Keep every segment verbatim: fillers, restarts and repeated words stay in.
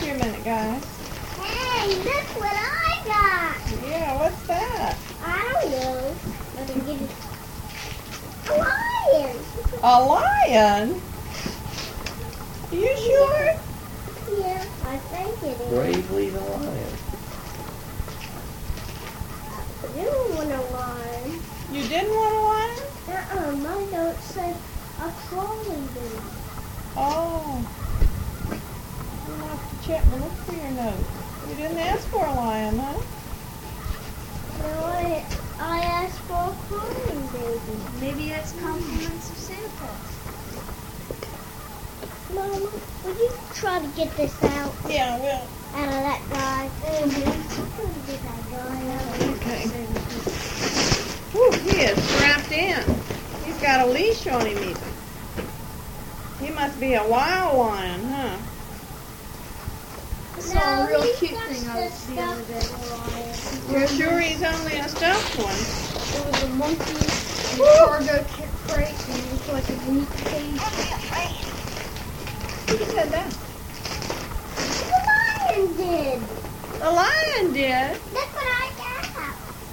here a minute, guys. Hey, look what I got. Yeah, what's that? I don't know. Let me give you a lion. A lion? Are you sure? Yeah, I think it is. Bravely the lion. I do want a lion. You didn't want a lion? Uh-uh, my note said a crawling baby. Oh. I'll have to check and look for your note. You didn't ask for a lion, huh? No, I, I asked for a crawling baby. Maybe that's compliments of Santa Claus. Mama, would you try to get this out? Yeah, I will. Out of that guy. Mm-hmm. Try to get that guy out. Okay. Whew, he is strapped in. He's got a leash on him even. He must be a wild lion, huh? I saw a No, real he's cute got thing I the was the other day. stuffed You're sure he's only a stuffed one? It was a monkey in a cargo ca- crate, and it looked like a meat cage. Who said that? The lion did. The lion did. Look what I got.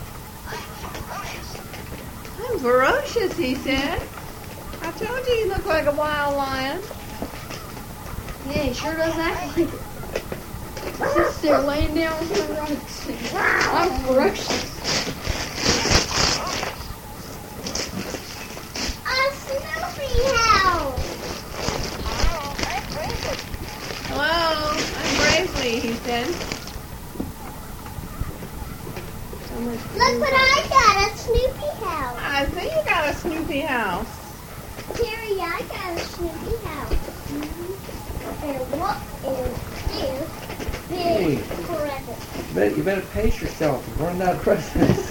I'm ferocious, he said. I told you he looked like a wild lion. Yeah, he sure does act like it. Sits there laying down with the rugs. I'm ferocious. A Snoopy house. Hello, I'm Bravely, he said. Look what I got. A Snoopy house. I think you got a Snoopy house. Terry, I got a Snoopy house. Mm-hmm. And what is this big Hey. present? You better, you better pace yourself. You're running out of presents.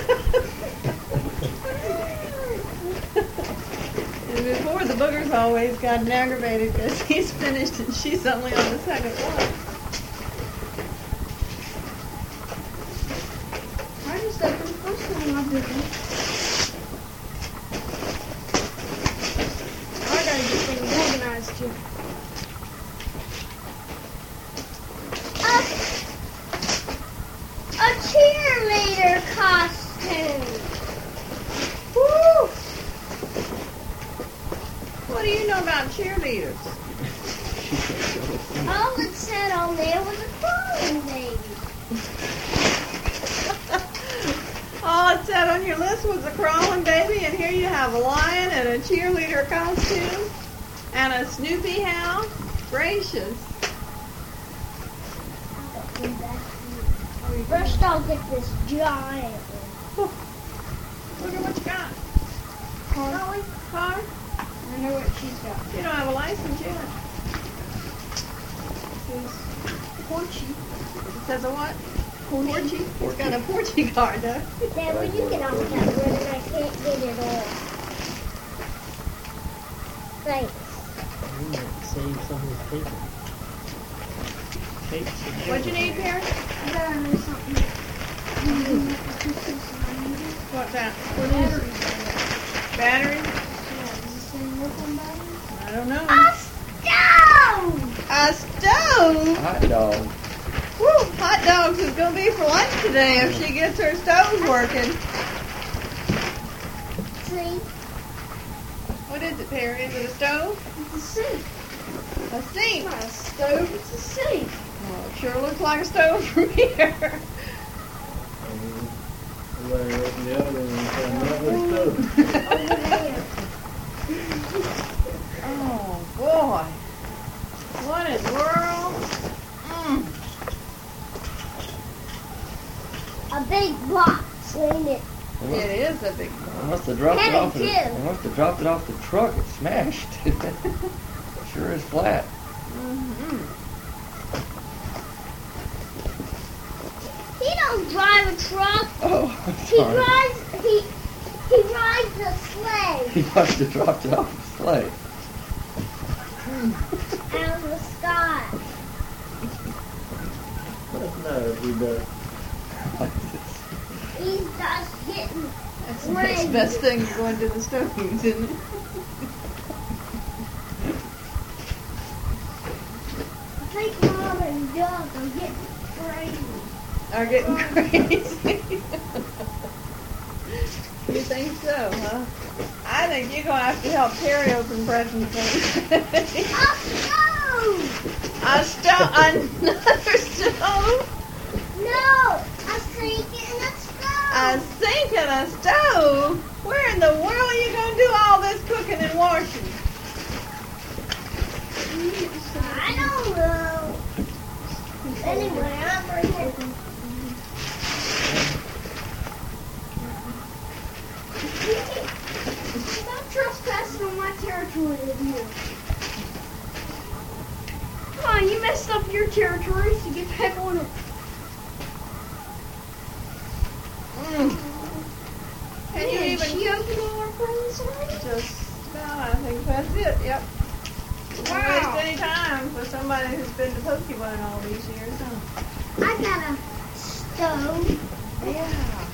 And before, the booger's always gotten aggravated because he's finished and she's only on the second one. I just opened the first one I did. I gotta get things organized here. A, a cheerleader costume. Woo! What do you know about cheerleaders? All it said on there was a crawling baby. All it said on your list was a crawling baby, and here you have a lion and a cheerleader costume and a Snoopy house. Gracious. First I'll get this giant one. Look at what you got. Car. Car? I know what she's got. You don't have a license yet. It says Porchy. It says a what? Porchy. He's got a Porchy card, though. Dad, when you get off that one and I can't get it on. Thanks. You might save some of the paper. Take some What'd you need, Perry? Yeah, I know something. What's that? What is it? Battery? Yeah, does this thing work on batteries? I don't know. A stove! A stove? Hot dog. Woo! Hot dogs is going to be for lunch today if she gets her stove working. See? What is it, Perry? Is it a stove? It's a sink. A sink? It's not a stove, it's a sink. Well, it sure looks like a stove from here. Everybody open the oven and say, another stove. Over there. Oh, boy. What in the world? Mm. A big box, ain't it? It is a big I one. must have dropped it Kenny, off. The, too. I must have dropped it off the truck. It smashed. Sure is flat. Mm-hmm. He don't drive a truck. Oh, I'm He sorry. drives, he, he rides a sleigh He must have dropped it off the sleigh. out of the sky. No, he does. He's just hitting. That's the next best thing to going to the stove, isn't it? I think Mom and dogs are getting crazy. Are getting crazy. You think so, huh? I think you're gonna have to help Terry open presents. A stove! A stove, another stove, No, a sink and a stove. a sink and a stove. Where in the world are you gonna do all this cooking and washing? I don't know. Anyway, I'm ready. Stop trespassing on my territory over here. Come on, you messed up your territory, so get back on it. Mm. Can you Man, even she opened all our presents already? just about? I think that's it. Yep. Don't Wow. waste any time for somebody who's been to Pokemon all these years, huh? I got a stove. Yeah.